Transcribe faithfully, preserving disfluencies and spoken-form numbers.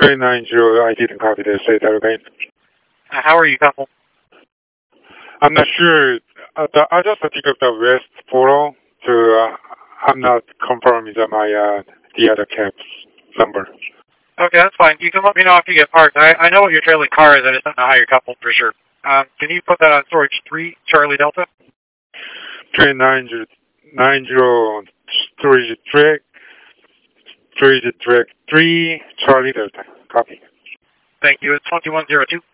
three nine zero, I didn't copy this. Say that again. Uh, how are you, couple? I'm not sure. Uh, the, I just picked up the West photo, so uh, I'm not confirming that my uh, the other cab's number. Okay, that's fine. You can let me know if you get parked. I, I know what your trailing car is. I just don't know how you're coupled for sure. Um, can you put that on storage three, Charlie Delta? three nine zero nine zero three track three track three Charlie Delta. Copy. Thank you. It's twenty-one zero two.